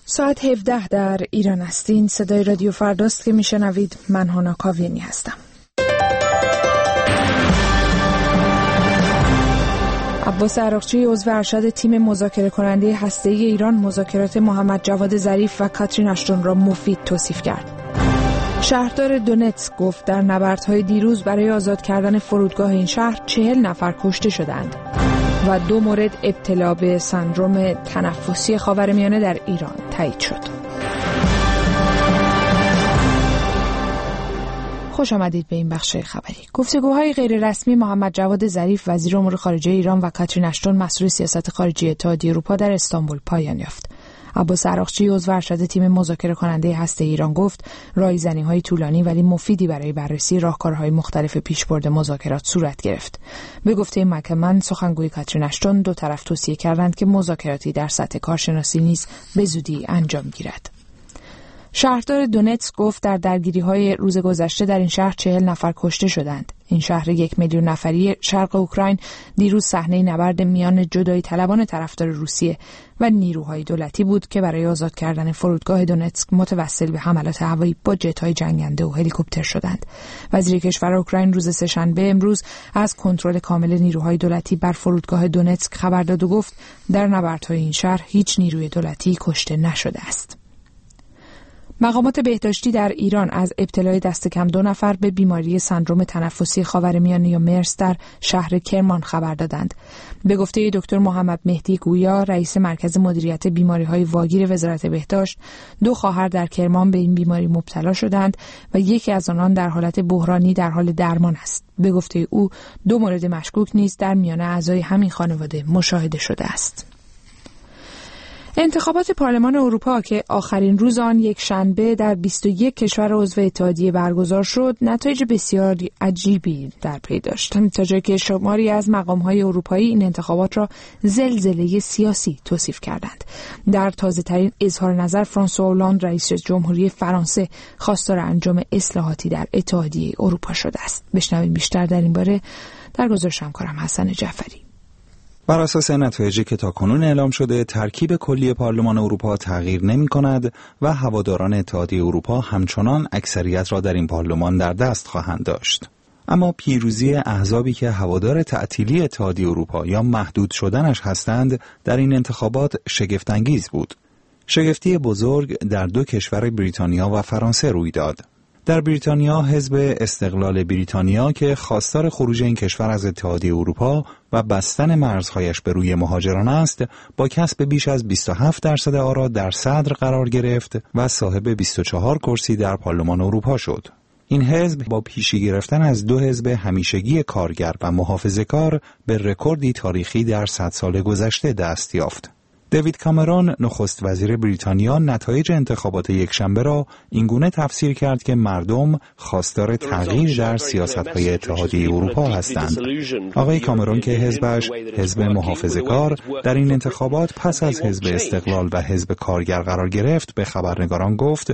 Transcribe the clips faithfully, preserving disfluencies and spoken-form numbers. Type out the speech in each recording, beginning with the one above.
ساعت هفده در ایران هستین. صدای رادیو فرداست که میشنوید. من هانا کاویانی هستم. عباس عراقچی عضو ارشد تیم مذاکره کننده هسته‌ای ایران مذاکرات محمد جواد ظریف و کاترین اشتون را مفید توصیف کرد. شهردار دونتسک گفت در نبردهای دیروز برای آزاد کردن فرودگاه این شهر چهل نفر کشته شدند و دو مورد ابتلا به سندرم تنفسی خاورمیانه در ایران تایید شد. خوش آمدید به این بخش خبری. گفتگوهای غیر رسمی محمد جواد ظریف وزیر امور خارجه ایران و کاترین اشتون مسئول سیاست خارجی اتحادیه اروپا در استانبول پایان یافت. عباس عراقچی عضو ارشد تیم مذاکره کننده هسته‌ای ایران گفت رایزنی‌های طولانی ولی مفیدی برای بررسی راهکارهای مختلف پیشبرد مذاکرات صورت گرفت. به گفته مکمن سخنگوی کاترین اشتون دو طرف توصیه کردند که مذاکراتی در سطح کارشناسی نیز به زودی انجام گیرد. شهردار دونتسک گفت در درگیری‌های روز گذشته در این شهر چهل نفر کشته شدند. این شهر یک میلیون نفری شرق اوکراین دیروز صحنه نبرد میان جدایی طلبان طرفدار روسیه و نیروهای دولتی بود که برای آزاد کردن فرودگاه دونتسک متوسل به حملات هوایی با جت‌های جنگنده و هلیکوپتر شدند. وزیر کشور اوکراین روز سه‌شنبه امروز از کنترل کامل نیروهای دولتی بر فرودگاه دونتسک خبر داد و گفت در نبردهای این شهر هیچ نیروی دولتی کشته نشده است. مقامات بهداشتی در ایران از ابتلای دست کم دو نفر به بیماری سندرم تنفسی خاورمیانه یا مرس در شهر کرمان خبر دادند. به گفته دکتر محمد مهدی گویا رئیس مرکز مدیریت بیماری‌های واگیر وزارت بهداشت، دو خواهر در کرمان به این بیماری مبتلا شدند و یکی از آنان در حالت بحرانی در حال درمان است. به گفته او دو مورد مشکوک نیز در میان اعضای همین خانواده مشاهده شده است. انتخابات پارلمان اروپا که آخرین روز آن یک شنبه در بیست و یک کشور عضو اتحادیه برگزار شد، نتایج بسیار عجیبی در پی داشت، تا جایی که شماری از مقام‌های اروپایی این انتخابات را زلزله سیاسی توصیف کردند. در تازه‌ترین اظهار نظر فرانسوا اولاند رئیس جمهوری فرانسه خواستار انجام اصلاحاتی در اتحادیه اروپا شده است. بشنویم بیشتر در این باره در گزارش همکارم حسن جعفری. بر اساس نتایجی که تاکنون اعلام شده، ترکیب کلی پارلمان اروپا تغییر نمی‌کند و هواداران اتحادیه اروپا همچنان اکثریت را در این پارلمان در دست خواهند داشت. اما پیروزی احزابی که هوادار تعطیلی اتحادیه اروپا یا محدود شدنش هستند در این انتخابات شگفت‌انگیز بود. شگفتی بزرگ در دو کشور بریتانیا و فرانسه روی داد. در بریتانیا حزب استقلال بریتانیا که خواستار خروج این کشور از اتحادیه اروپا و بستن مرزهایش به روی مهاجران است، با کسب بیش از بیست و هفت درصد آرا در صدر قرار گرفت و صاحب بیست و چهار کرسی در پارلمان اروپا شد. این حزب با پیشی گرفتن از دو حزب همیشگی کارگر و محافظه‌کار به رکوردی تاریخی در صد سال گذشته دست یافت. دیوید کامرون نخست وزیر بریتانیا نتایج انتخابات یکشنبه را اینگونه تفسیر کرد که مردم خواستار تغییر در سیاست‌های اتحادیه اروپا هستند. آقای کامرون که حزبش حزب محافظه‌کار در این انتخابات پس از حزب استقلال و حزب کارگر قرار گرفت، به خبرنگاران گفت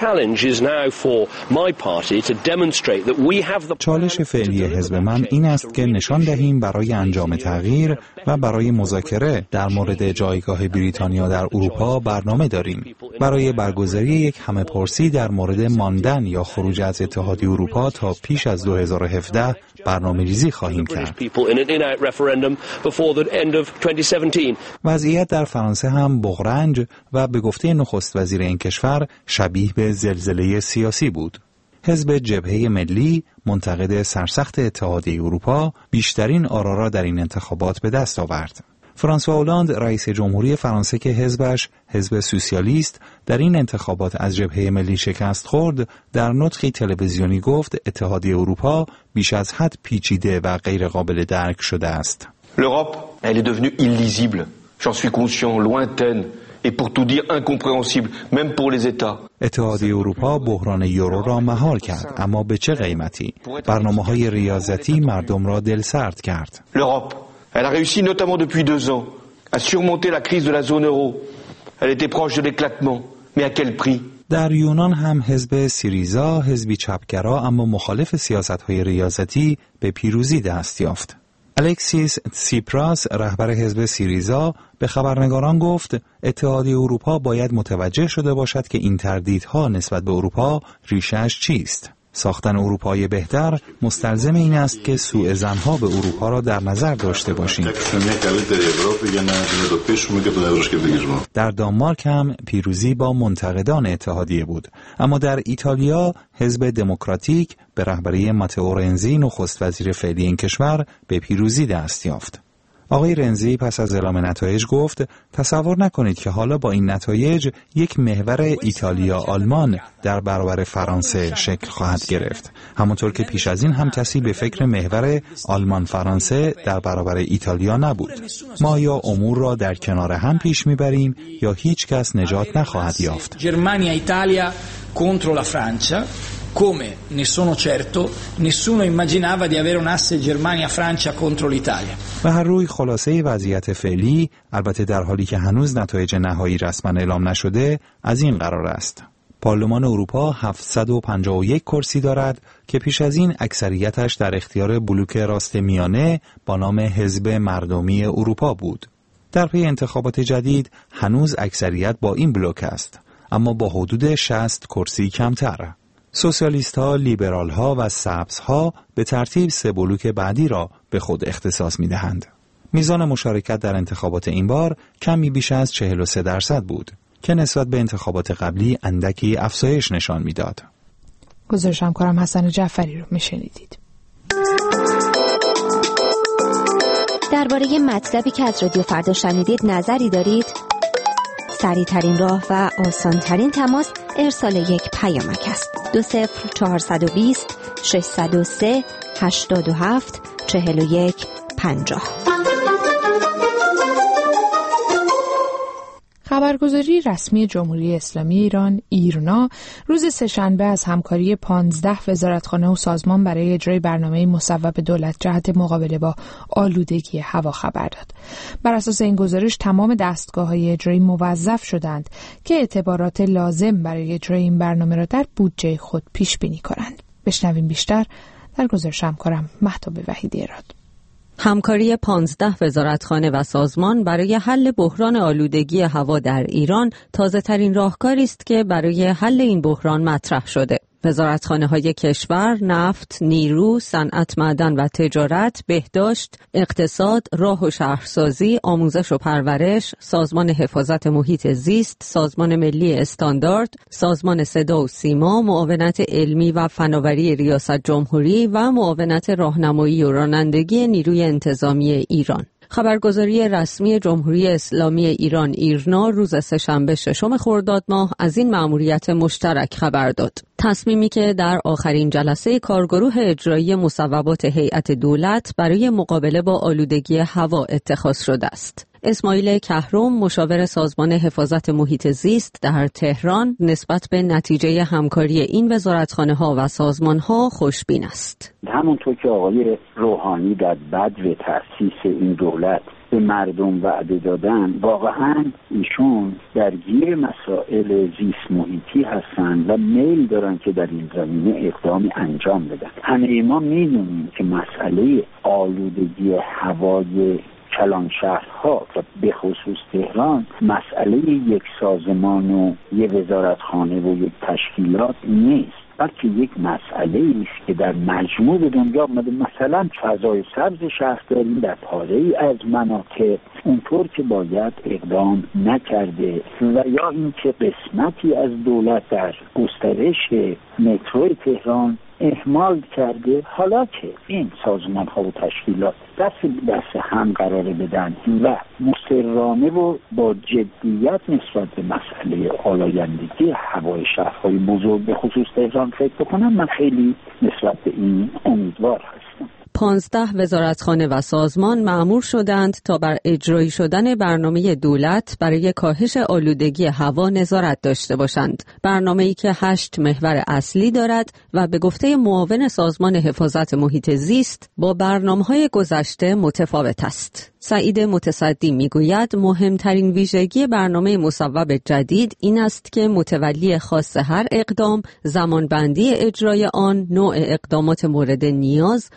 چالش فعلی حزب من این است که نشان دهیم برای انجام تغییر و برای مذاکره در مورد جایگاه بریتانیا در اروپا برنامه داریم. برای برگزاری یک همه‌پرسی در مورد ماندن یا خروج از اتحادیه اروپا تا پیش از دو هزار و هفده برنامه‌ریزی خواهیم کرد. وضعیت در فرانسه هم بغرنج و به گفته نخست وزیر این کشور شبیه به زلزله سیاسی بود. حزب جبهه ملی منتقد سرسخت اتحادیه اروپا بیشترین آرا را در این انتخابات به دست آورد. فرانسوا اولاند رئیس جمهوری فرانسه که حزبش حزب سوسیالیست در این انتخابات از جبهه ملی شکست خورد، در نطقی تلویزیونی گفت اتحادیه اروپا بیش از حد پیچیده و غیر قابل درک شده است. L'Europe, elle est devenue illisible. J'en suis conscient, lointaine et pour tout dire incompréhensible même pour les États. اتحادیه اروپا بحران یورو را مهار کرد، اما به چه قیمتی؟ برنامه‌های ریاضتی مردم را دلسرد کرد. L'Europe Elle a réussi notamment depuis deux ans à surmonter la crise de la zone euro. Elle était proche de l'éclatement, mais à quel prix? در یونان هم حزب سیریزا، حزبی چپگرا اما مخالف سیاست‌های ریاضتی، به پیروزی دست یافت. الکسیس تسیپراس رهبر حزب سیریزا به خبرنگاران گفت اتحادیه اروپا باید متوجه شده باشد که این تردیدها نسبت به اروپا ریشه‌اش چیست. ساختن اروپای بهتر مستلزم این است که سوء ظن‌ها به اروپا را در نظر داشته باشیم. در دانمارک هم پیروزی با منتقدان اتحادیه بود، اما در ایتالیا حزب دموکراتیک به رهبری ماتئو رنزی نخست وزیر فعلی این کشور به پیروزی دست یافت. آقای رنزی پس از اعلام نتایج گفت تصور نکنید که حالا با این نتایج یک محور ایتالیا آلمان در برابر فرانسه شکل خواهد گرفت، همونطور که پیش از این هم کسی به فکر محور آلمان فرانسه در برابر ایتالیا نبود. ما یا امور را در کنار هم پیش میبریم یا هیچ کس نجات نخواهد یافت. Germania Italia contro la Francia. Come ne sono certo, nessuno immaginava di avere un asse Germania-Francia contro l'Italia. و هر روی خلاصه وضعیت فعلی، البته در حالی که هنوز نتایج نهایی رسما اعلام نشده، از این قرار است: پارلمان اروپا هفتصد و پنجاه و یک کرسی دارد که پیش از این اکثریتش در اختیار بلوک راست میانه با نام حزب مردمی اروپا بود. در پی انتخابات جدید هنوز اکثریت با این بلوک است، اما با حدود شصت کرسی کمتر. سوسیالیست ها، لیبرال ها و سبز ها به ترتیب سه بلوک بعدی را به خود اختصاص می دهند. میزان مشارکت در انتخابات این بار کمی بیش از چهل و سه درصد بود که نسبت به انتخابات قبلی اندکی افزایش نشان می داد. گزارش همکارم حسن جعفری رو می شنیدید. درباره مطلبی که از رادیو فردا شنیدید نظری دارید؟ سریع ترین راه و آسان ترین تماس ارسال یک پیامک است. دو صفر چهارصد و بیست ششصد و سه هشتاد و هفت چهل و یک پنجاه. خبرگزاری رسمی جمهوری اسلامی ایران ایرنا روز سه‌شنبه از همکاری پانزده وزارتخانه و سازمان برای اجرای برنامه مصوب دولت جهت مقابله با آلودگی هوا خبر داد. بر اساس این گزارش تمام دستگاه‌های اجرایی موظف شدند که اعتبارات لازم برای اجرای این برنامه را در بودجه خود پیش بینی کنند. بشنویم بیشتر در گزارش همکارم مهتاب وحیدی اراد. همکاری پانزده وزارتخانه و سازمان برای حل بحران آلودگی هوا در ایران تازه‌ترین راهکاری است که برای حل این بحران مطرح شده. وزارتخانه‌های کشور، نفت، نیرو، صنعت معدن و تجارت، بهداشت، اقتصاد، راه و شهرسازی، آموزش و پرورش، سازمان حفاظت محیط زیست، سازمان ملی استاندارد، سازمان صدا و سیما، معاونت علمی و فناوری ریاست جمهوری و معاونت راهنمایی و رانندگی نیروی انتظامی ایران. خبرگزاری رسمی جمهوری اسلامی ایران ایرنا روز سه‌شنبه ششم خرداد ماه از این مأموریت مشترک خبر داد. تصمیمی که در آخرین جلسه کارگروه اجرایی مصوبات هیئت دولت برای مقابله با آلودگی هوا اتخاذ شده است. اسماعیل کهرم، مشاور سازمان حفاظت محیط زیست در تهران، نسبت به نتیجه همکاری این وزارتخانه‌ها و سازمان‌ها خوشبین است. همونطور که آقای روحانی در بدو تأسیس این دولت به مردم وعده دادن، واقعا ایشون درگیر مسائل زیست محیطی هستند و میل دارن که در این زمینه اقدامی انجام بدن. همه ما میدونیم که مسئله آلودگی هوای کلان شهرها و به خصوص تهران مسئله یک سازمان و یک وزارتخانه و یک تشکیلات نیست، بلکه یک مسئله است که در مجموع به دنیا آمده. مثلا فضای سبز شهرداری در پاره‌ای از مناطق اونطور که باید اقدام نکرده و یا اینکه قسمتی از دولت در گسترش مترو تهران اهمال کرده. حالا که این سازمان ها و تشکیلات دست به دست هم قرار بدن و مصرانه و با جدیت نسبت به مسئله آلایندگی هوای شهرهای بزرگ به خصوص تهران فکر بکنم، من خیلی نسبت به این امیدوار هستم. پانزده وزارتخانه و سازمان مأمور شدند تا بر اجرایی شدن برنامه دولت برای کاهش آلودگی هوا نظارت داشته باشند. برنامه‌ای که هشت محور اصلی دارد و به گفته معاون سازمان حفاظت محیط زیست با برنامه‌های گذشته متفاوت است. سعید متصدی میگوید مهمترین ویژگی برنامه مصوب جدید این است که متولی خاص هر اقدام، زمانبندی اجرای آن، نوع اقدامات مورد نیاز و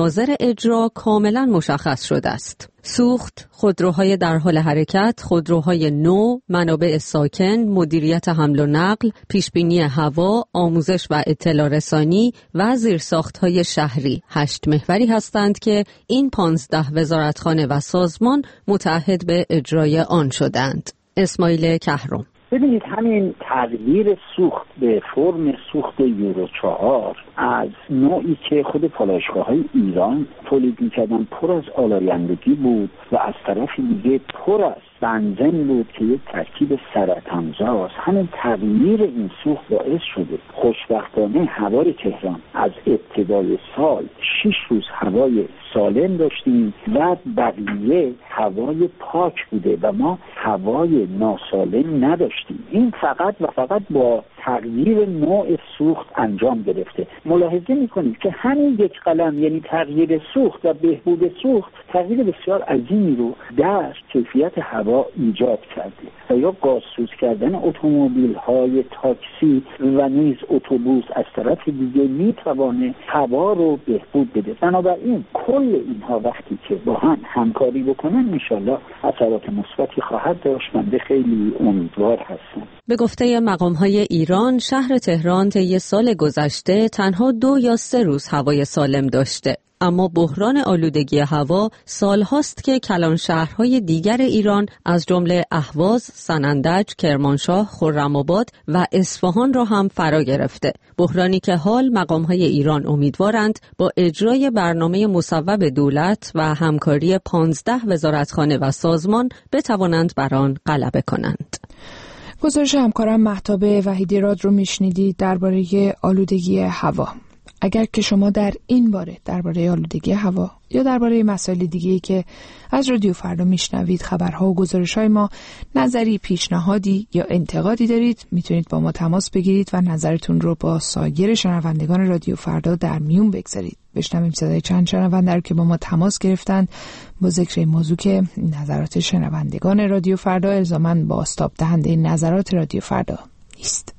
مناظر اجرا کاملا مشخص شده است. سوخت، خودروهای در حال حرکت، خودروهای نو، منابع ساکن، مدیریت حمل و نقل، پیشبینی هوا، آموزش و اطلاع رسانی و زیرساخت‌های شهری هشت محوری هستند که این پانزده وزارتخانه و سازمان متعهد به اجرای آن شدند. اسماعیل کهرم: ببینید، همین تغییر سوخت به فرم سوخت یورو چهار از نوعی که خود پالایشگاه‌های ایران تولید می‌کردن پر از آلایندگی بود و از طرف دیگه پر از بنزین بود که یک ترکیب سرطان‌زاست. همین تغییر این سوخت باعث شده خوشبختانه هوای تهران از ابتدای سال شش روز هوای سالم داشتیم و بقیه هوای پاک بوده و ما هوای ناسالم نداشتیم. این فقط و فقط با تغییر نوع سوخت انجام گرفته. ملاحظه می‌کنید که همین یک قلم، یعنی تغییر سوخت و بهبود سوخت، تغییر بسیار عظیمی رو در کیفیت هوا ایجاد کرده و یا گازسوز کردن اتومبیل‌های تاکسی و نیز اتوبوس از طرف دیگه میتوانه هوا رو بهبود بده. بنابراین کل اینها وقتی که با هم همکاری بکنن انشالله اثرات مثبتی خواهد داشت. من خیلی امیدوار هستم. به گفته مقام‌های ایران، شهر تهران طی سال گذشته تنها دو یا سه روز هوای سالم داشته، اما بحران آلودگی هوا سالهاست که کلان شهرهای دیگر ایران از جمله اهواز، سنندج، کرمانشاه، خرم‌آباد و اصفهان را هم فرا گرفته. بحرانی که حال مقام‌های ایران امیدوارند با اجرای برنامه مصوب دولت و همکاری پانزده وزارتخانه و سازمان بتوانند بر آن غلبه کنند. گزارش همکارم مهتاب وحیدی راد رو میشنیدید درباره آلودگی هوا. اگر که شما در این باره درباره آلودگی هوا یا درباره مسائل دیگه‌ای که از رادیو فردا میشنوید، خبرها و گزارش‌های ما، نظری، پیشنهادی یا انتقادی دارید، میتونید با ما تماس بگیرید و نظرتون رو با سایر شنوندگان رادیو فردا در میون بگذارید. بشنویم صدای چند شنونده رو که با ما تماس گرفتند با ذکر این موضوع که نظرات شنوندگان رادیو فردا الزاماً بازتاب دهنده نظرات رادیو فردا نیست.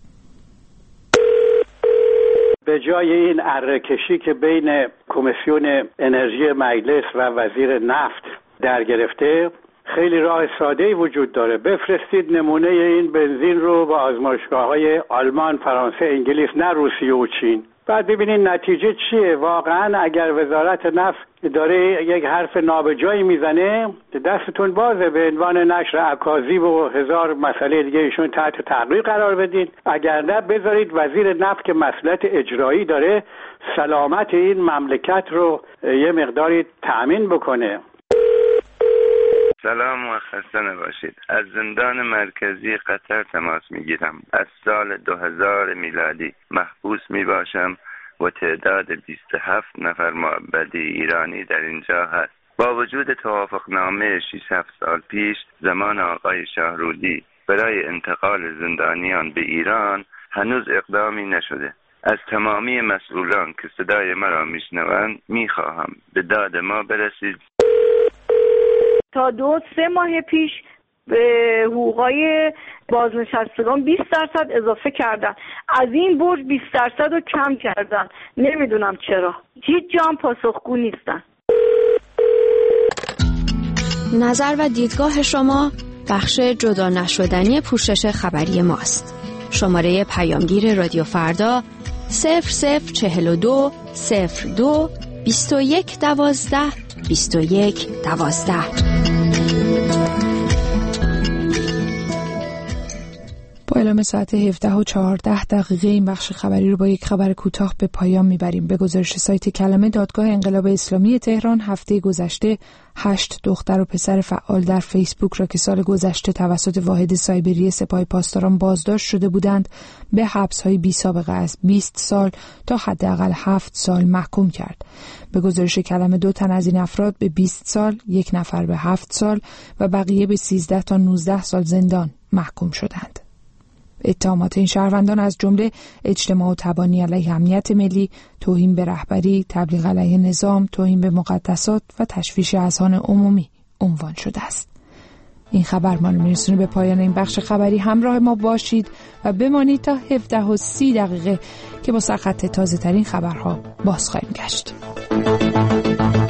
به جای این اره‌کشی که بین کمیسیون انرژی مجلس و وزیر نفت در گرفته، خیلی راه ساده‌ای وجود داره. بفرستید نمونه این بنزین رو به آزمایشگاه‌های آلمان، فرانسه، انگلیس، نه روسیه و چین. بعد ببینید نتیجه چیه. واقعا اگر وزارت نفت داره یک حرف نابجایی میزنه، دستتون بازه. به عنوان نشر اکاذیب و هزار مسئله دیگه ایشون تحت تعقیب قرار بدید. اگر نه بذارید وزیر نفت که مسئولیت اجرایی داره سلامت این مملکت رو یه مقداری تأمین بکنه. سلام و خسته نباشید. از زندان مرکزی قطر تماس میگیرم. از سال دو هزار میلادی محبوس میباشم و تعداد بیست و هفت نفر معبدی ایرانی در اینجا هست. با وجود توافقنامه شش هفت سال پیش زمان آقای شاهرودی برای انتقال زندانیان به ایران هنوز اقدامی نشده. از تمامی مسئولان که صدای مرا میشنوند میخواهم به داد ما برسید. تا دو سه ماه پیش به حقوقای بازنشستگان بیست درصد اضافه کردن، از این برج بیست درصد رو کم کردن. نمیدونم چرا، هیچ جا هم پاسخگو نیستن. نظر و دیدگاه شما بخش جدا نشدنی پوشش خبری ماست. شماره پیامگیر رادیو فردا صفر صفر چهل و دو صفر دو بیست و یک دوازده بیست و یک دوازده. با اعلام ساعت هفده و چهارده دقیقه این بخش خبری رو با یک خبر کوتاه به پایان میبریم. به گزارش سایت کلمه دادگاه انقلاب اسلامی تهران هفته گذشته هشت دختر و پسر فعال در فیسبوک را که سال گذشته توسط واحد سایبری سپاه پاسداران بازداشت شده بودند به حبس‌های بی سابقه از بیست سال تا حداقل هفت سال محکوم کرد. به گزارش کلمه دو تن از این افراد به بیست سال، یک نفر به هفت سال و بقیه به سیزده تا نوزده سال زندان محکوم شدند. اتهامات این شهروندان از جمله اجتماع و تبانی علیه امنیت ملی، توهین به رهبری، تبلیغ علیه نظام، توهین به مقدسات و تشویش اذهان عمومی عنوان شده است. این خبر ما رو میرسونه به پایان این بخش خبری. همراه ما باشید و بمانید تا هفده و سی دقیقه که با سرخط تازه ترین خبرها باز خواهیم گشت. شنوید.